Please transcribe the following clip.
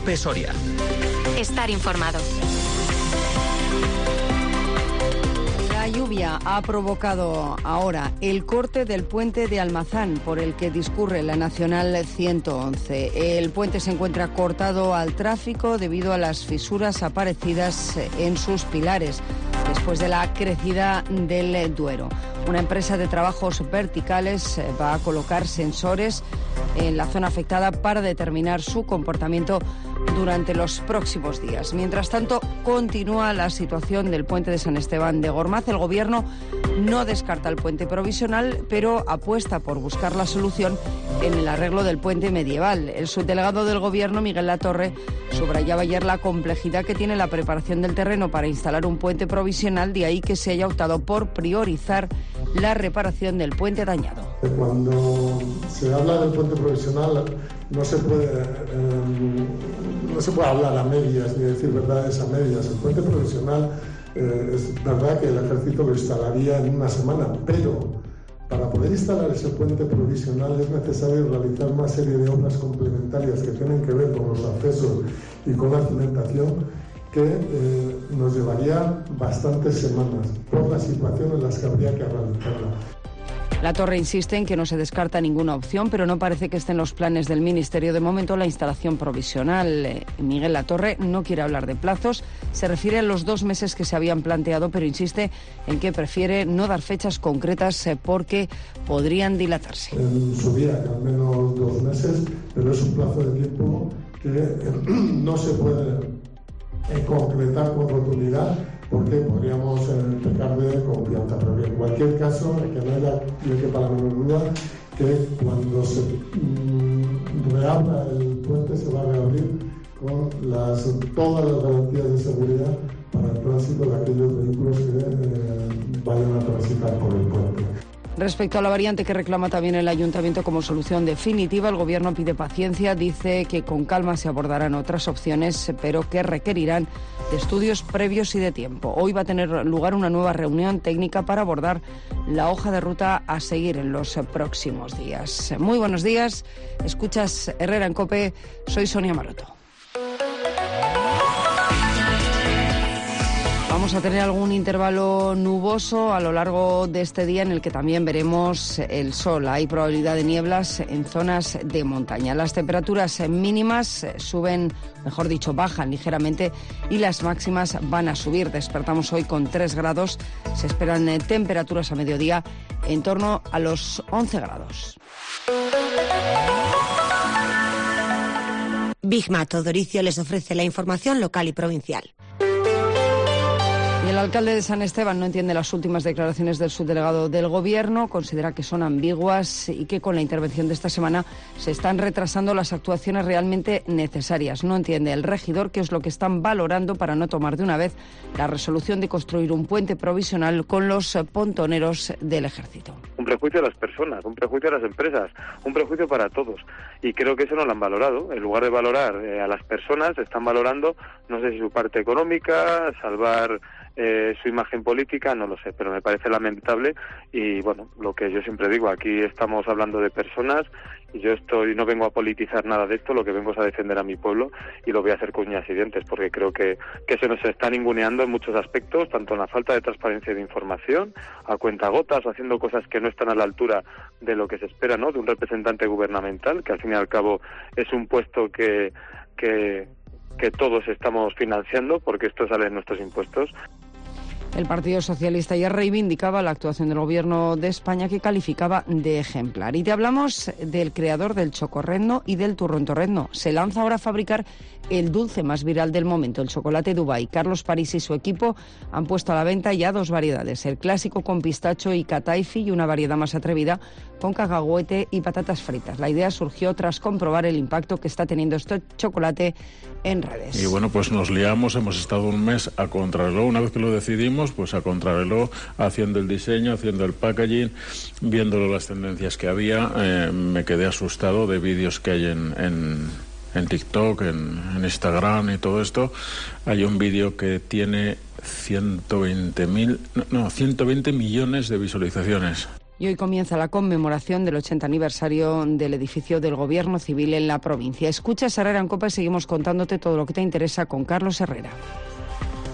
COPE Soria. Estar informado. La lluvia ha provocado ahora el corte del puente de Almazán, por el que discurre la Nacional 111. El puente se encuentra cortado al tráfico debido a las fisuras aparecidas en sus pilares después de la crecida del Duero. Una empresa de trabajos verticales va a colocar sensores en la zona afectada para determinar su comportamiento durante los próximos días. Mientras tanto, continúa la situación del puente de San Esteban de Gormaz. El Gobierno no descarta el puente provisional, pero apuesta por buscar la solución en el arreglo del puente medieval. El subdelegado del Gobierno, Miguel Latorre, subrayaba ayer la complejidad que tiene la preparación del terreno para instalar un puente provisional, de ahí que se haya optado por priorizar la reparación del puente dañado. Cuando se habla del puente provisional no se puede hablar a medias ni decir verdades a medias. El puente provisional es verdad que el ejército lo instalaría en una semana, pero para poder instalar ese puente provisional es necesario realizar una serie de obras complementarias que tienen que ver con los accesos y con la cimentación, que nos llevaría bastantes semanas por la situación en la que habría que realizarla. Latorre insiste en que no se descarta ninguna opción, pero no parece que esté en los planes del Ministerio de momento la instalación provisional. Miguel Latorre no quiere hablar de plazos, se refiere a los 2 meses que se habían planteado, pero insiste en que prefiere no dar fechas concretas porque podrían dilatarse. En su día, que al menos 2 meses, pero es un plazo de tiempo que no se puede concretar con rotundidad, porque podríamos pecar de confianza. Pero en cualquier caso, que no haya que para la menor duda que cuando se reabra el puente se va a reabrir con todas las garantías de seguridad para el tránsito de aquellos vehículos que vayan a transitar por el puente. Respecto a la variante que reclama también el Ayuntamiento como solución definitiva, el Gobierno pide paciencia, dice que con calma se abordarán otras opciones, pero que requerirán de estudios previos y de tiempo. Hoy va a tener lugar una nueva reunión técnica para abordar la hoja de ruta a seguir en los próximos días. Muy buenos días, escuchas Herrera en COPE, soy Sonia Maroto. Vamos a tener algún intervalo nuboso a lo largo de este día en el que también veremos el sol. Hay probabilidad de nieblas en zonas de montaña. Las temperaturas mínimas suben, mejor dicho, bajan ligeramente y las máximas van a subir. Despertamos hoy con 3 grados. Se esperan temperaturas a mediodía en torno a los 11 grados. Bigma Todoricio les ofrece la información local y provincial. El alcalde de San Esteban no entiende las últimas declaraciones del subdelegado del Gobierno, considera que son ambiguas y que con la intervención de esta semana se están retrasando las actuaciones realmente necesarias. No entiende el regidor qué es lo que están valorando para no tomar de una vez la resolución de construir un puente provisional con los pontoneros del Ejército. Un prejuicio a las personas, un prejuicio a las empresas, un prejuicio para todos. Y creo que eso no lo han valorado. En lugar de valorar a las personas, están valorando, no sé si su parte económica, salvar su imagen política, no lo sé, pero me parece lamentable. Y bueno, lo que yo siempre digo, aquí estamos hablando de personas y yo no vengo a politizar nada de esto, lo que vengo es a defender a mi pueblo y lo voy a hacer con uñas y dientes, porque creo que se nos está ninguneando en muchos aspectos, tanto en la falta de transparencia y de información, a cuentagotas, haciendo cosas que no están a la altura de lo que se espera, ¿no?, de un representante gubernamental, que al fin y al cabo es un puesto que todos estamos financiando, porque esto sale de nuestros impuestos. El Partido Socialista ya reivindicaba la actuación del Gobierno de España, que calificaba de ejemplar. Y te hablamos del creador del chocorrendo y del turrontorrendo. Se lanza ahora a fabricar el dulce más viral del momento, el chocolate Dubai. Carlos París y su equipo han puesto a la venta ya 2 variedades, el clásico con pistacho y cataifi y una variedad más atrevida con cacahuete y patatas fritas. La idea surgió tras comprobar el impacto que está teniendo este chocolate en redes. Y bueno, pues nos liamos, hemos estado un mes a contrarreloj. Una vez que lo decidimos, pues a contrarreloj, haciendo el diseño, haciendo el packaging, viendo las tendencias que había. Me quedé asustado de vídeos que hay en TikTok, en Instagram y todo esto. Hay un vídeo que tiene 120 millones de visualizaciones. Y hoy comienza la conmemoración del 80 aniversario del edificio del Gobierno Civil en la provincia. Escucha Herrera en Copa y seguimos contándote todo lo que te interesa con Carlos Herrera.